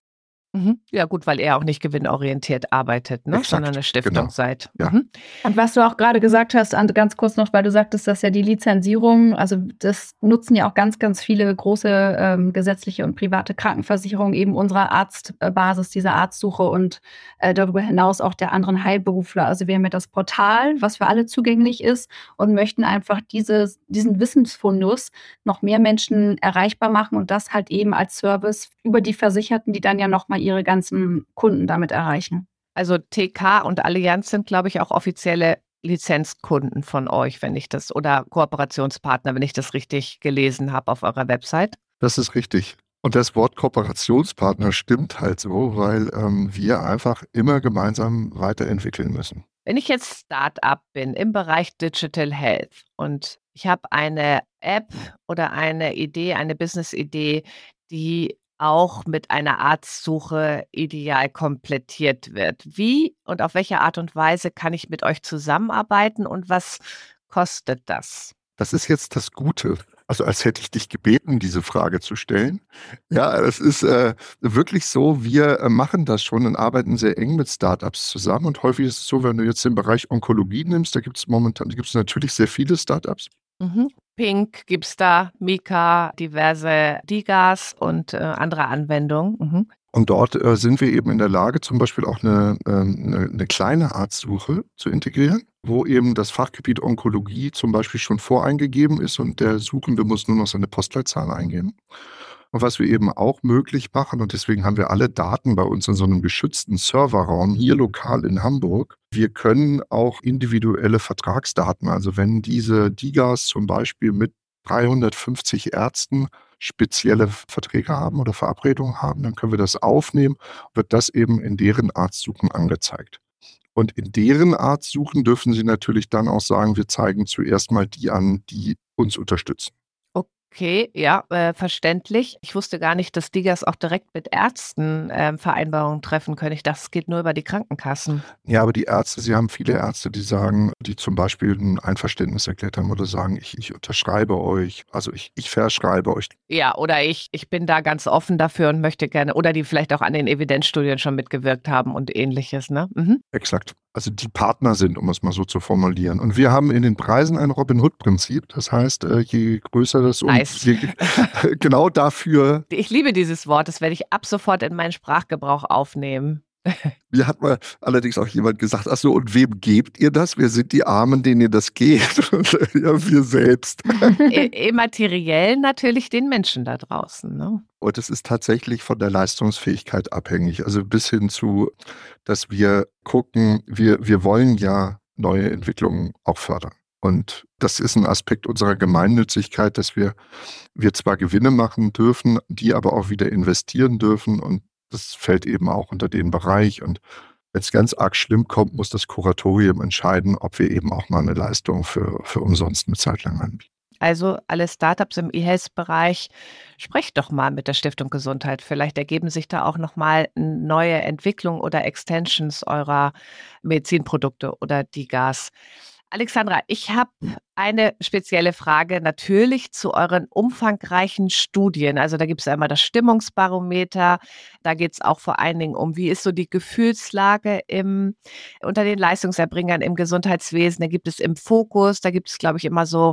Ja gut, weil ihr auch nicht gewinnorientiert arbeitet, ne? Exakt, sondern eine Stiftung genau. seid. Ja. Und was du auch gerade gesagt hast, ganz kurz noch, weil du sagtest, dass ja die Lizenzierung, also das nutzen ja auch ganz, ganz viele große gesetzliche und private Krankenversicherungen eben unserer Arztbasis, dieser Arztsuche und darüber hinaus auch der anderen Heilberufler. Also wir haben ja das Portal, was für alle zugänglich ist und möchten einfach diesen Wissensfundus noch mehr Menschen erreichbar machen und das halt eben als Service über die Versicherten, die dann ja nochmal ihre ganzen Kunden damit erreichen. Also TK und Allianz sind, glaube ich, auch offizielle Lizenzkunden von euch, wenn ich das, oder Kooperationspartner, wenn ich das richtig gelesen habe auf eurer Website. Das ist richtig. Und das Wort Kooperationspartner stimmt halt so, weil wir einfach immer gemeinsam weiterentwickeln müssen. Wenn ich jetzt Start-up bin im Bereich Digital Health und ich habe eine App oder eine Idee, eine Business-Idee, die auch mit einer Arztsuche ideal komplettiert wird. Wie und auf welche Art und Weise kann ich mit euch zusammenarbeiten und was kostet das? Das ist jetzt das Gute. Also als hätte ich dich gebeten, diese Frage zu stellen. Ja, das ist wirklich so, wir machen das schon und arbeiten sehr eng mit Startups zusammen. Und häufig ist es so, wenn du jetzt den Bereich Onkologie nimmst, da gibt es natürlich sehr viele Startups. Pink gibt es da, Mika, diverse DIGAs und andere Anwendungen. Und dort sind wir eben in der Lage, zum Beispiel auch eine kleine Arztsuche zu integrieren, wo eben das Fachgebiet Onkologie zum Beispiel schon voreingegeben ist und der Suchende muss nur noch seine Postleitzahl eingeben. Und was wir eben auch möglich machen, und deswegen haben wir alle Daten bei uns in so einem geschützten Serverraum hier lokal in Hamburg. Wir können auch individuelle Vertragsdaten, also wenn diese DIGAs zum Beispiel mit 350 Ärzten spezielle Verträge haben oder Verabredungen haben, dann können wir das aufnehmen, wird das eben in deren Arztsuchen angezeigt. Und in deren Arztsuchen dürfen Sie natürlich dann auch sagen, wir zeigen zuerst mal die an, die uns unterstützen. Okay, ja, verständlich. Ich wusste gar nicht, dass DIGAs auch direkt mit Ärzten Vereinbarungen treffen können. Ich dachte, es geht nur über die Krankenkassen. Ja, aber die Ärzte, Sie haben viele Ärzte, die sagen, die zum Beispiel ein Einverständnis erklärt haben oder sagen, ich unterschreibe euch, also ich verschreibe euch. Ja, oder ich bin da ganz offen dafür und möchte gerne, oder die vielleicht auch an den Evidenzstudien schon mitgewirkt haben und ähnliches, ne? Exakt. Also die Partner sind, um es mal so zu formulieren. Und wir haben in den Preisen ein Robin-Hood-Prinzip. Das heißt, je größer das genau dafür. Ich liebe dieses Wort, das werde ich ab sofort in meinen Sprachgebrauch aufnehmen. Mir hat mal allerdings auch jemand gesagt, ach so, und wem gebt ihr das? Wer sind die Armen, denen ihr das gebt? Ja, wir selbst. Immateriell natürlich den Menschen da draußen, ne? Und es ist tatsächlich von der Leistungsfähigkeit abhängig. Also bis hin zu, dass wir gucken, wir wollen ja neue Entwicklungen auch fördern. Und das ist ein Aspekt unserer Gemeinnützigkeit, dass wir zwar Gewinne machen dürfen, die aber auch wieder investieren dürfen. Und das fällt eben auch unter den Bereich. Und wenn es ganz arg schlimm kommt, muss das Kuratorium entscheiden, ob wir eben auch mal eine Leistung für umsonst eine Zeit lang anbieten. Also alle Startups im E-Health-Bereich, sprecht doch mal mit der Stiftung Gesundheit. Vielleicht ergeben sich da auch nochmal neue Entwicklungen oder Extensions eurer Medizinprodukte oder DiGAs. Alexandra, ich habe eine spezielle Frage natürlich zu euren umfangreichen Studien. Also da gibt es einmal das Stimmungsbarometer, da geht es auch vor allen Dingen um, wie ist so die Gefühlslage unter den Leistungserbringern im Gesundheitswesen. Da gibt es im Fokus, da gibt es, glaube ich, immer so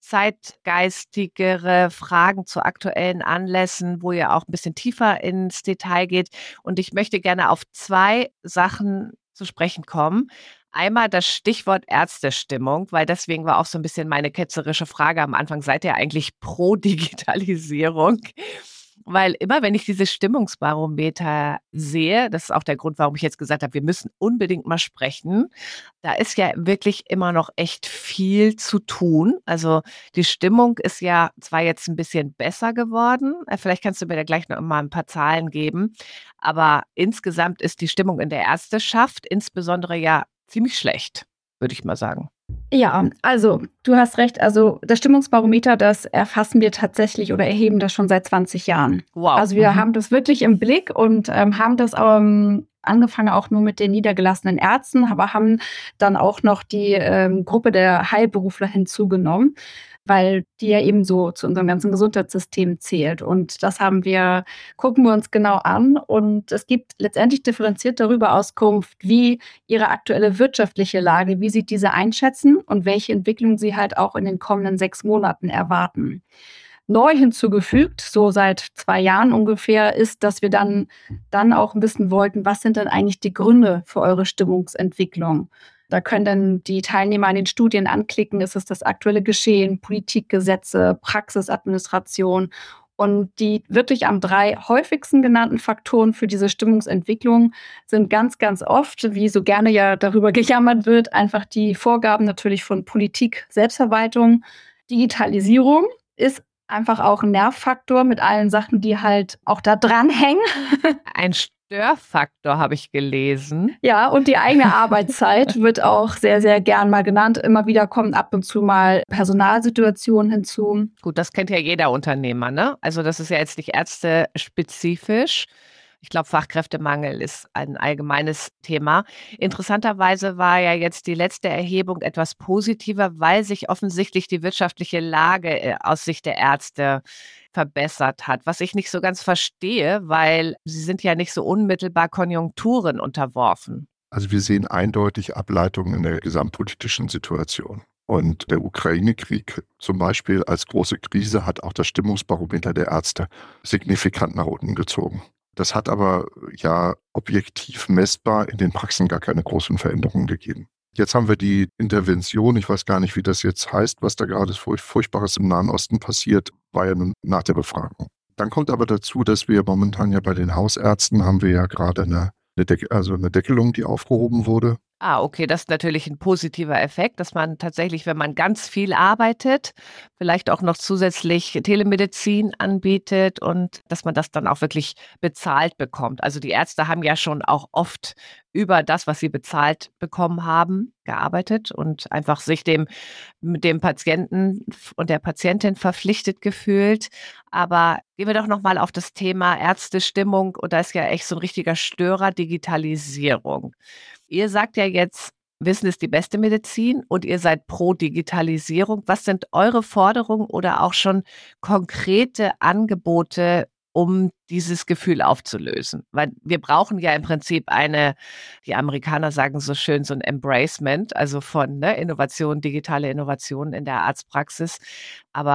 zeitgeistigere Fragen zu aktuellen Anlässen, wo ihr auch ein bisschen tiefer ins Detail geht. Und ich möchte gerne auf 2 Sachen zu sprechen kommen. Einmal das Stichwort Ärztestimmung, weil deswegen war auch so ein bisschen meine ketzerische Frage am Anfang, seid ihr eigentlich pro Digitalisierung? Weil immer, wenn ich diese Stimmungsbarometer sehe, das ist auch der Grund, warum ich jetzt gesagt habe, wir müssen unbedingt mal sprechen, da ist ja wirklich immer noch echt viel zu tun. Also die Stimmung ist ja zwar jetzt ein bisschen besser geworden, vielleicht kannst du mir da gleich noch mal ein paar Zahlen geben, aber insgesamt ist die Stimmung in der Ärzteschaft insbesondere ja ziemlich schlecht, würde ich mal sagen. Ja, also du hast recht. Also das Stimmungsbarometer, das erfassen wir tatsächlich oder erheben das schon seit 20 Jahren. Wow. Also wir haben das wirklich im Blick und haben das angefangen auch nur mit den niedergelassenen Ärzten, aber haben dann auch noch die Gruppe der Heilberufler hinzugenommen, weil die ja eben so zu unserem ganzen Gesundheitssystem zählt. Und das gucken wir uns genau an. Und es gibt letztendlich differenziert darüber Auskunft, wie ihre aktuelle wirtschaftliche Lage, wie sie diese einschätzen und welche Entwicklung sie halt auch in den kommenden 6 Monaten erwarten. Neu hinzugefügt, so seit 2 Jahren ungefähr, ist, dass wir dann auch wissen wollten, was sind denn eigentlich die Gründe für eure Stimmungsentwicklung? Da können dann die Teilnehmer an den Studien anklicken, ist es das aktuelle Geschehen, Politikgesetze, Praxisadministration. Und die wirklich am 3 häufigsten genannten Faktoren für diese Stimmungsentwicklung sind ganz, ganz oft, wie so gerne ja darüber gejammert wird, einfach die Vorgaben natürlich von Politik, Selbstverwaltung. Digitalisierung ist einfach auch ein Nervfaktor mit allen Sachen, die halt auch da dranhängen. Ein Störfaktor habe ich gelesen. Ja, und die eigene Arbeitszeit wird auch sehr, sehr gern mal genannt. Immer wieder kommen ab und zu mal Personalsituationen hinzu. Gut, das kennt ja jeder Unternehmer, ne? Also das ist ja jetzt nicht ärztespezifisch. Ich glaube, Fachkräftemangel ist ein allgemeines Thema. Interessanterweise war ja jetzt die letzte Erhebung etwas positiver, weil sich offensichtlich die wirtschaftliche Lage aus Sicht der Ärzte verbessert hat, was ich nicht so ganz verstehe, weil sie sind ja nicht so unmittelbar Konjunkturen unterworfen. Also wir sehen eindeutig Ableitungen in der gesamtpolitischen Situation. Und der Ukraine-Krieg zum Beispiel als große Krise hat auch das Stimmungsbarometer der Ärzte signifikant nach unten gezogen. Das hat aber ja objektiv messbar in den Praxen gar keine großen Veränderungen gegeben. Jetzt haben wir die Intervention, ich weiß gar nicht, wie das jetzt heißt, was da gerade Furchtbares im Nahen Osten passiert, war ja nun nach der Befragung. Dann kommt aber dazu, dass wir momentan ja bei den Hausärzten haben wir ja gerade eine Deckelung, die aufgehoben wurde. Ah, okay, das ist natürlich ein positiver Effekt, dass man tatsächlich, wenn man ganz viel arbeitet, vielleicht auch noch zusätzlich Telemedizin anbietet und dass man das dann auch wirklich bezahlt bekommt. Also die Ärzte haben ja schon auch oft über das, was sie bezahlt bekommen haben, gearbeitet und einfach sich mit dem Patienten und der Patientin verpflichtet gefühlt. Aber gehen wir doch nochmal auf das Thema Ärztestimmung und da ist ja echt so ein richtiger Störer, Digitalisierung. Ihr sagt ja jetzt, Wissen ist die beste Medizin und ihr seid pro Digitalisierung. Was sind eure Forderungen oder auch schon konkrete Angebote, um dieses Gefühl aufzulösen? Weil wir brauchen ja im Prinzip die Amerikaner sagen so schön, so ein Embracement, also von Innovation, digitale Innovation in der Arztpraxis. Aber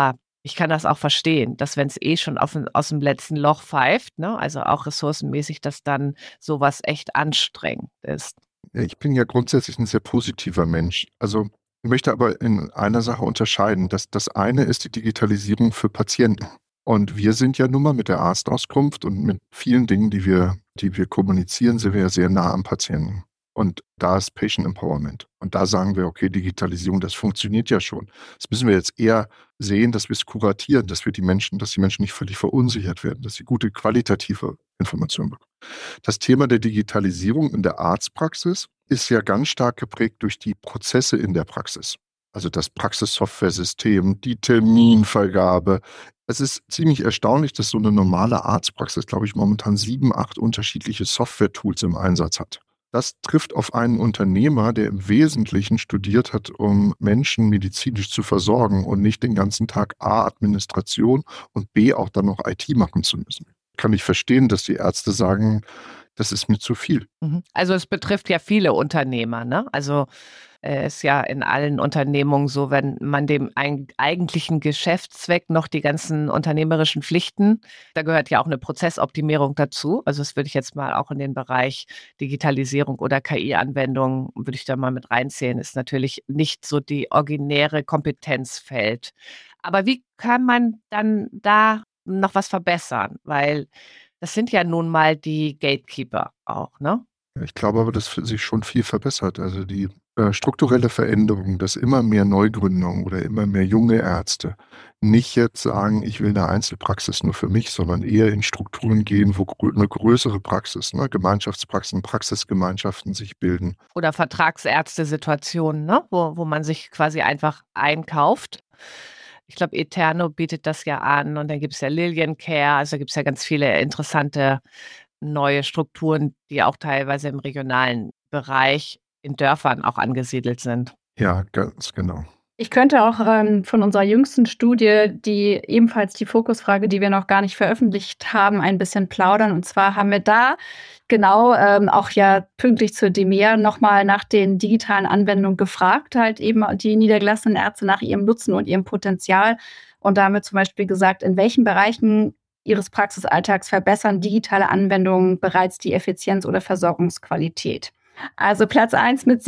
Ich kann das auch verstehen, dass wenn es schon aus dem letzten Loch pfeift, ne, also auch ressourcenmäßig, dass dann sowas echt anstrengend ist. Ja, ich bin ja grundsätzlich ein sehr positiver Mensch. Also, ich möchte aber in einer Sache unterscheiden. Das eine ist die Digitalisierung für Patienten. Und wir sind ja nun mal mit der Arztauskunft und mit vielen Dingen, die wir kommunizieren, sind wir ja sehr nah am Patienten. Und da ist Patient Empowerment. Und da sagen wir, okay, Digitalisierung, das funktioniert ja schon. Das müssen wir jetzt eher sehen, dass wir es kuratieren, dass die Menschen nicht völlig verunsichert werden, dass sie gute qualitative Informationen bekommen. Das Thema der Digitalisierung in der Arztpraxis ist ja ganz stark geprägt durch die Prozesse in der Praxis. Also das Praxissoftware-System, die Terminvergabe. Es ist ziemlich erstaunlich, dass so eine normale Arztpraxis, glaube ich, momentan 7, 8 unterschiedliche Software-Tools im Einsatz hat. Das trifft auf einen Unternehmer, der im Wesentlichen studiert hat, um Menschen medizinisch zu versorgen und nicht den ganzen Tag A, Administration und B, auch dann noch IT machen zu müssen. Kann ich verstehen, dass die Ärzte sagen, das ist mir zu viel. Also es betrifft ja viele Unternehmer, ne? Also ist ja in allen Unternehmungen so, wenn man dem eigentlichen Geschäftszweck noch die ganzen unternehmerischen Pflichten, da gehört ja auch eine Prozessoptimierung dazu. Also das würde ich jetzt mal auch in den Bereich Digitalisierung oder KI-Anwendungen, würde ich da mal mit reinzählen, ist natürlich nicht so die originäre Kompetenzfeld. Aber wie kann man dann da noch was verbessern? Weil das sind ja nun mal die Gatekeeper auch, ne? Ich glaube aber, dass sich schon viel verbessert. Also die strukturelle Veränderung, dass immer mehr Neugründungen oder immer mehr junge Ärzte nicht jetzt sagen, ich will eine Einzelpraxis nur für mich, sondern eher in Strukturen gehen, wo eine größere Praxis, ne, Gemeinschaftspraxen, Praxisgemeinschaften sich bilden. Oder Vertragsärzte-Situationen, ne? Wo man sich quasi einfach einkauft. Ich glaube, Eterno bietet das ja an und dann gibt es ja Lilian Care, also gibt es ja ganz viele interessante neue Strukturen, die auch teilweise im regionalen Bereich in Dörfern auch angesiedelt sind. Ja, ganz genau. Ich könnte auch von unserer jüngsten Studie, die ebenfalls die Fokusfrage, die wir noch gar nicht veröffentlicht haben, ein bisschen plaudern. Und zwar haben wir da genau auch ja pünktlich zur DEMEA nochmal nach den digitalen Anwendungen gefragt, halt eben die niedergelassenen Ärzte nach ihrem Nutzen und ihrem Potenzial. Und da haben wir zum Beispiel gesagt, in welchen Bereichen ihres Praxisalltags verbessern digitale Anwendungen bereits die Effizienz oder Versorgungsqualität. Also Platz 1 mit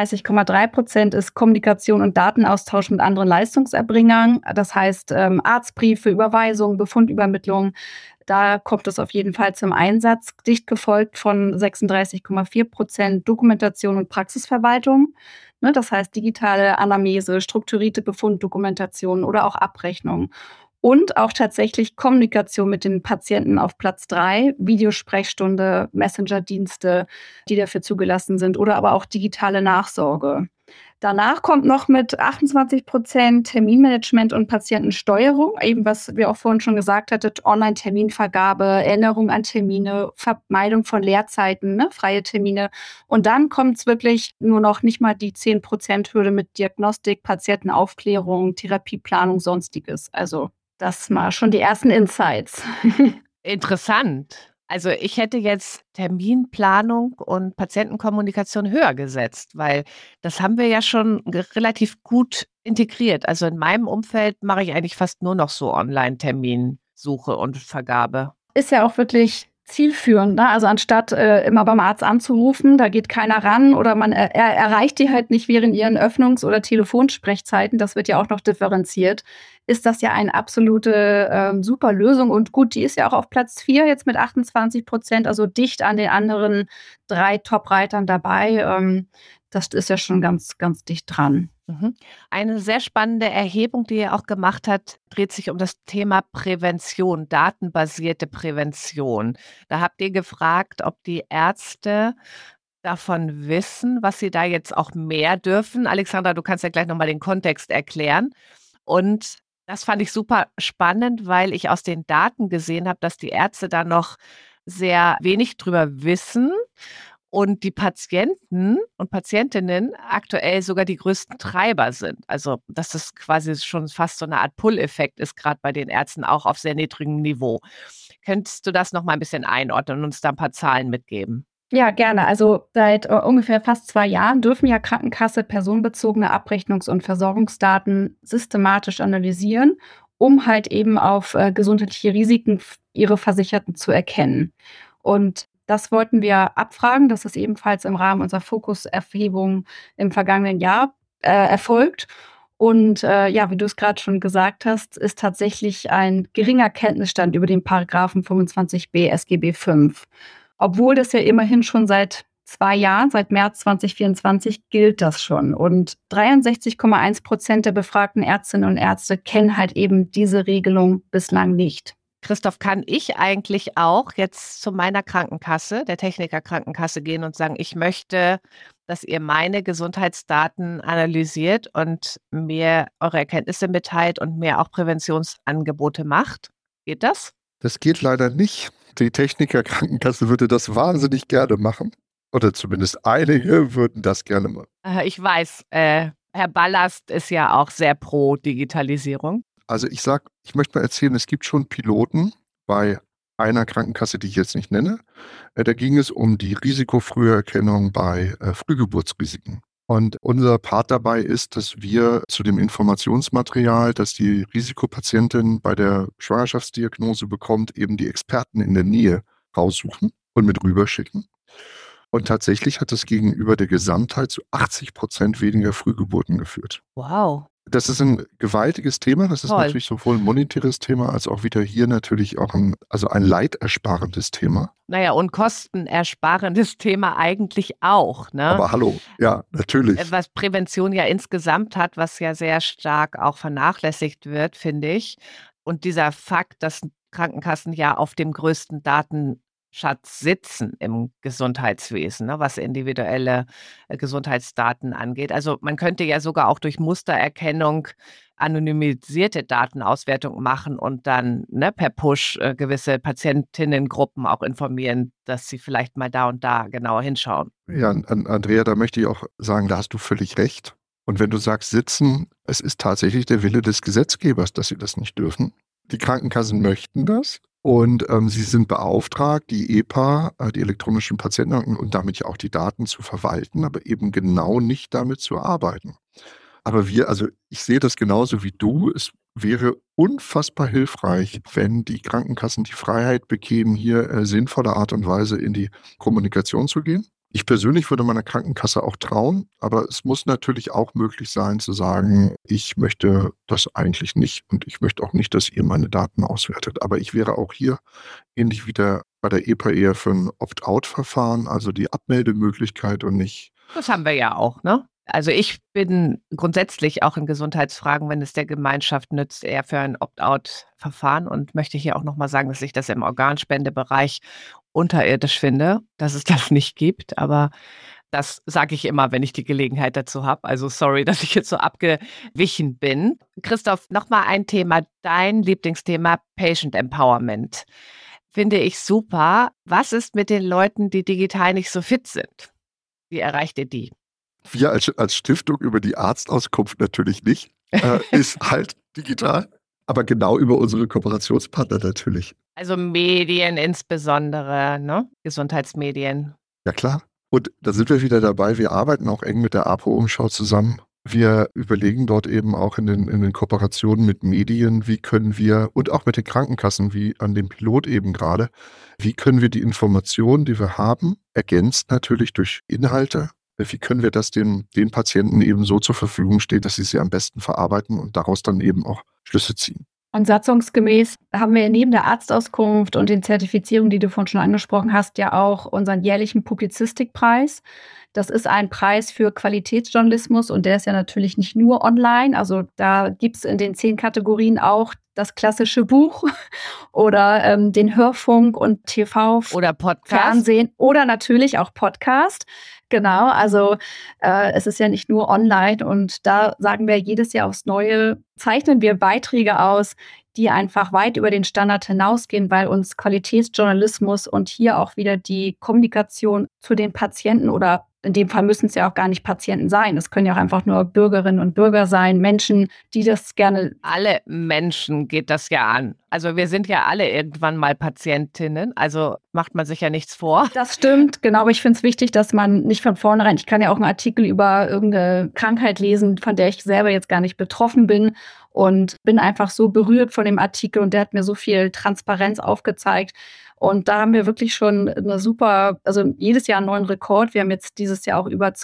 37,3% ist Kommunikation und Datenaustausch mit anderen Leistungserbringern. Das heißt Arztbriefe, Überweisungen, Befundübermittlung. Da kommt es auf jeden Fall zum Einsatz. Dicht gefolgt von 36,4% Dokumentation und Praxisverwaltung. Das heißt digitale Anamnese, strukturierte Befunddokumentation oder auch Abrechnung. Und auch tatsächlich Kommunikation mit den Patienten auf Platz 3, Videosprechstunde, Messenger-Dienste, die dafür zugelassen sind oder aber auch digitale Nachsorge. Danach kommt noch mit 28% Terminmanagement und Patientensteuerung, eben was wir auch vorhin schon gesagt hattet, Online-Terminvergabe, Erinnerung an Termine, Vermeidung von Leerzeiten, ne, freie Termine. Und dann kommt es wirklich nur noch nicht mal die 10%-Hürde mit Diagnostik, Patientenaufklärung, Therapieplanung, Sonstiges. Also das mal schon die ersten Insights. Interessant. Also ich hätte jetzt Terminplanung und Patientenkommunikation höher gesetzt, weil das haben wir ja schon relativ gut integriert. Also in meinem Umfeld mache ich eigentlich fast nur noch so Online-Terminsuche und Vergabe. Ist ja auch wirklich zielführend, ne? Also anstatt immer beim Arzt anzurufen, da geht keiner ran oder man erreicht die halt nicht während ihren Öffnungs- oder Telefonsprechzeiten, das wird ja auch noch differenziert, ist das ja eine absolute super Lösung. Und gut, die ist ja auch auf Platz 4 jetzt mit 28%, also dicht an den anderen 3 Top-Reitern dabei. Das ist ja schon ganz, ganz dicht dran. Eine sehr spannende Erhebung, die er auch gemacht hat, dreht sich um das Thema Prävention, datenbasierte Prävention. Da habt ihr gefragt, ob die Ärzte davon wissen, was sie da jetzt auch mehr dürfen. Alexandra, du kannst ja gleich nochmal den Kontext erklären. Und das fand ich super spannend, weil ich aus den Daten gesehen habe, dass die Ärzte da noch sehr wenig drüber wissen. Und die Patienten und Patientinnen aktuell sogar die größten Treiber sind. Also, dass das quasi schon fast so eine Art Pull-Effekt ist, gerade bei den Ärzten auch auf sehr niedrigem Niveau. Könntest du das noch mal ein bisschen einordnen und uns da ein paar Zahlen mitgeben? Ja, gerne. Also seit ungefähr fast 2 Jahren dürfen ja Krankenkasse personenbezogene Abrechnungs- und Versorgungsdaten systematisch analysieren um halt eben auf gesundheitliche Risiken ihre Versicherten zu erkennen. Und das wollten wir abfragen. Das ist ebenfalls im Rahmen unserer Fokuserhebung im vergangenen Jahr erfolgt. Und wie du es gerade schon gesagt hast, ist tatsächlich ein geringer Kenntnisstand über den Paragraphen 25b SGB V. Obwohl das ja immerhin schon seit 2 Jahren, seit März 2024 gilt das schon. Und 63,1% der befragten Ärztinnen und Ärzte kennen halt eben diese Regelung bislang nicht. Christoph, kann ich eigentlich auch jetzt zu meiner Krankenkasse, der Techniker-Krankenkasse, gehen und sagen, ich möchte, dass ihr meine Gesundheitsdaten analysiert und mir eure Erkenntnisse mitteilt und mir auch Präventionsangebote macht? Geht das? Das geht leider nicht. Die Techniker-Krankenkasse würde das wahnsinnig gerne machen. Oder zumindest einige würden das gerne machen. Ich weiß, Herr Ballast ist ja auch sehr pro Digitalisierung. Also ich möchte mal erzählen, es gibt schon Piloten bei einer Krankenkasse, die ich jetzt nicht nenne. Da ging es um die Risikofrüherkennung bei Frühgeburtsrisiken. Und unser Part dabei ist, dass wir zu dem Informationsmaterial, das die Risikopatientin bei der Schwangerschaftsdiagnose bekommt, eben die Experten in der Nähe raussuchen und mit rüberschicken. Und tatsächlich hat es gegenüber der Gesamtheit zu 80% weniger Frühgeburten geführt. Wow. Das ist ein gewaltiges Thema. Das ist natürlich sowohl ein monetäres Thema als auch wieder hier natürlich auch ein leidersparendes Thema. Naja, und kostenersparendes Thema eigentlich auch, ne? Aber hallo, ja, natürlich. Was Prävention ja insgesamt hat, was ja sehr stark auch vernachlässigt wird, finde ich. Und dieser Fakt, dass Krankenkassen ja auf dem größten Datenschatz sitzen im Gesundheitswesen, ne, was individuelle Gesundheitsdaten angeht. Also man könnte ja sogar auch durch Mustererkennung anonymisierte Datenauswertung machen und dann per Push gewisse Patientinnengruppen auch informieren, dass sie vielleicht mal da und da genauer hinschauen. Ja, Andrea, da möchte ich auch sagen, da hast du völlig recht. Und wenn du sagst sitzen, es ist tatsächlich der Wille des Gesetzgebers, dass sie das nicht dürfen. Die Krankenkassen möchten das. Und sie sind beauftragt, die EPA, die elektronischen Patientenakten und damit ja auch die Daten zu verwalten, aber eben genau nicht damit zu arbeiten. Aber ich sehe das genauso wie du. Es wäre unfassbar hilfreich, wenn die Krankenkassen die Freiheit bekämen, hier sinnvoller Art und Weise in die Kommunikation zu gehen. Ich persönlich würde meiner Krankenkasse auch trauen, aber es muss natürlich auch möglich sein zu sagen, ich möchte das eigentlich nicht und ich möchte auch nicht, dass ihr meine Daten auswertet. Aber ich wäre auch hier ähnlich wie bei der EPA eher für ein Opt-out-Verfahren, also die Abmeldemöglichkeit und nicht. Das haben wir ja auch, ne? Also ich bin grundsätzlich auch in Gesundheitsfragen, wenn es der Gemeinschaft nützt, eher für ein Opt-out-Verfahren und möchte hier auch nochmal sagen, dass ich das im Organspendebereich unterirdisch finde, dass es das nicht gibt, aber das sage ich immer, wenn ich die Gelegenheit dazu habe. Also sorry, dass ich jetzt so abgewichen bin. Christoph, nochmal ein Thema, dein Lieblingsthema Patient Empowerment. Finde ich super. Was ist mit den Leuten, die digital nicht so fit sind? Wie erreicht ihr die? Wir als Stiftung über die Arztauskunft natürlich nicht, ist halt digital, aber genau über unsere Kooperationspartner natürlich. Also Medien insbesondere, ne? Gesundheitsmedien. Ja klar. Und da sind wir wieder dabei, wir arbeiten auch eng mit der APO-Umschau zusammen. Wir überlegen dort eben auch in den Kooperationen mit Medien, wie können wir, und auch mit den Krankenkassen, wie an dem Pilot eben gerade, wie können wir die Informationen, die wir haben, ergänzt natürlich durch Inhalte, wie können wir das den Patienten eben so zur Verfügung stehen, dass sie am besten verarbeiten und daraus dann eben auch Schlüsse ziehen. Und satzungsgemäß haben wir neben der Arztauskunft und den Zertifizierungen, die du vorhin schon angesprochen hast, ja auch unseren jährlichen Publizistikpreis. Das ist ein Preis für Qualitätsjournalismus und der ist ja natürlich nicht nur online. Also da gibt es in den 10 Kategorien auch das klassische Buch oder den Hörfunk und TV oder Podcast, Fernsehen oder natürlich auch Podcast. Genau, also es ist ja nicht nur online und da sagen wir jedes Jahr aufs Neue, zeichnen wir Beiträge aus, die einfach weit über den Standard hinausgehen, weil uns Qualitätsjournalismus und hier auch wieder die Kommunikation zu den Patienten oder in dem Fall müssen es ja auch gar nicht Patienten sein. Es können ja auch einfach nur Bürgerinnen und Bürger sein, Menschen, die das gerne... Alle Menschen geht das ja an. Also wir sind ja alle irgendwann mal Patientinnen, also macht man sich ja nichts vor. Das stimmt, genau, aber ich finde es wichtig, dass man nicht von vornherein, ich kann ja auch einen Artikel über irgendeine Krankheit lesen, von der ich selber jetzt gar nicht betroffen bin und bin einfach so berührt von dem Artikel und der hat mir so viel Transparenz aufgezeigt. Und da haben wir wirklich schon eine super, also jedes Jahr einen neuen Rekord. Wir haben jetzt dieses Jahr auch über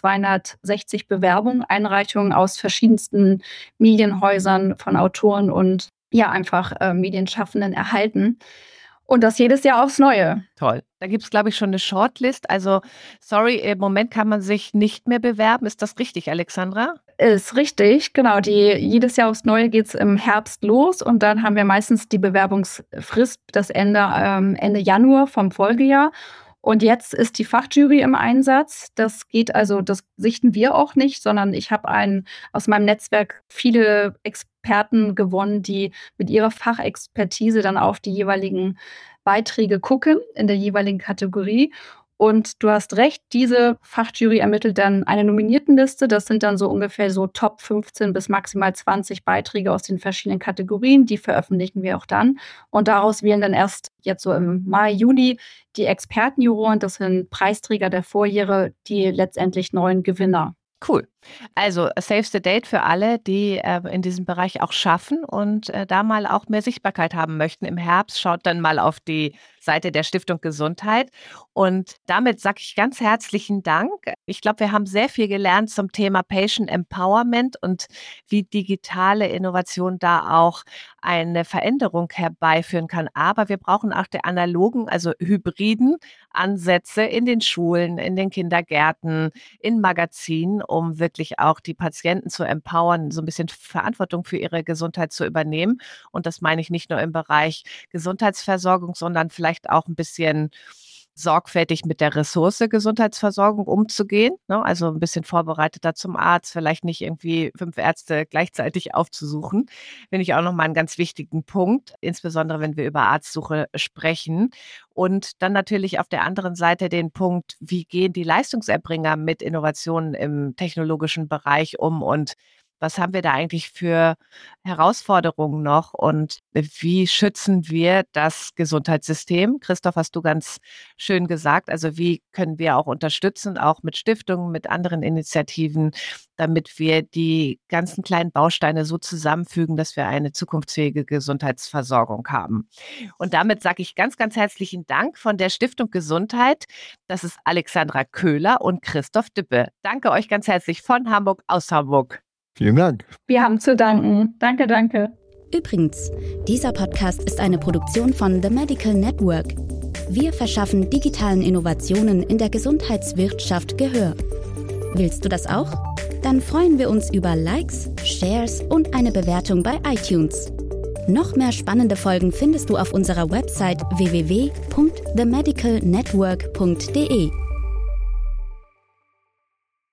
260 Bewerbungen, Einreichungen aus verschiedensten Medienhäusern von Autoren und ja, einfach Medienschaffenden erhalten. Und das jedes Jahr aufs Neue. Toll. Da gibt es, glaube ich, schon eine Shortlist. Also, sorry, im Moment kann man sich nicht mehr bewerben. Ist das richtig, Alexandra? Ist richtig, genau. Jedes Jahr aufs Neue geht es im Herbst los und dann haben wir meistens die Bewerbungsfrist, das Ende Januar vom Folgejahr. Und jetzt ist die Fachjury im Einsatz. Das sichten wir auch nicht, sondern ich habe aus meinem Netzwerk viele Experten gewonnen, die mit ihrer Fachexpertise dann auf die jeweiligen Beiträge gucken in der jeweiligen Kategorie. Und du hast recht, diese Fachjury ermittelt dann eine Nominiertenliste. Das sind dann so ungefähr so Top 15 bis maximal 20 Beiträge aus den verschiedenen Kategorien. Die veröffentlichen wir auch dann. Und daraus wählen dann erst jetzt so im Mai, Juni die Expertenjuroren. Das sind Preisträger der Vorjahre, die letztendlich neuen Gewinner. Cool. Also Save the Date für alle, die in diesem Bereich auch schaffen und da mal auch mehr Sichtbarkeit haben möchten. Im Herbst schaut dann mal auf die Seite der Stiftung Gesundheit. Und damit sage ich ganz herzlichen Dank. Ich glaube, wir haben sehr viel gelernt zum Thema Patient Empowerment und wie digitale Innovation da auch eine Veränderung herbeiführen kann. Aber wir brauchen auch die analogen, also hybriden Ansätze in den Schulen, in den Kindergärten, in Magazinen, um wirklich auch die Patienten zu empowern, so ein bisschen Verantwortung für ihre Gesundheit zu übernehmen. Und das meine ich nicht nur im Bereich Gesundheitsversorgung, sondern vielleicht auch ein bisschen sorgfältig mit der Ressource Gesundheitsversorgung umzugehen, ne? Also ein bisschen vorbereiteter zum Arzt, vielleicht nicht irgendwie 5 Ärzte gleichzeitig aufzusuchen, finde ich auch nochmal einen ganz wichtigen Punkt, insbesondere wenn wir über Arztsuche sprechen. Und dann natürlich auf der anderen Seite den Punkt, wie gehen die Leistungserbringer mit Innovationen im technologischen Bereich um und was haben wir da eigentlich für Herausforderungen noch und wie schützen wir das Gesundheitssystem? Christoph, hast du ganz schön gesagt. Also wie können wir auch unterstützen, auch mit Stiftungen, mit anderen Initiativen, damit wir die ganzen kleinen Bausteine so zusammenfügen, dass wir eine zukunftsfähige Gesundheitsversorgung haben. Und damit sage ich ganz, ganz herzlichen Dank von der Stiftung Gesundheit. Das ist Alexandra Köhler und Christoph Dippe. Danke euch ganz herzlich von Hamburg aus Hamburg. Vielen Dank. Wir haben zu danken. Danke, danke. Übrigens, dieser Podcast ist eine Produktion von The Medical Network. Wir verschaffen digitalen Innovationen in der Gesundheitswirtschaft Gehör. Willst du das auch? Dann freuen wir uns über Likes, Shares und eine Bewertung bei iTunes. Noch mehr spannende Folgen findest du auf unserer Website www.themedicalnetwork.de.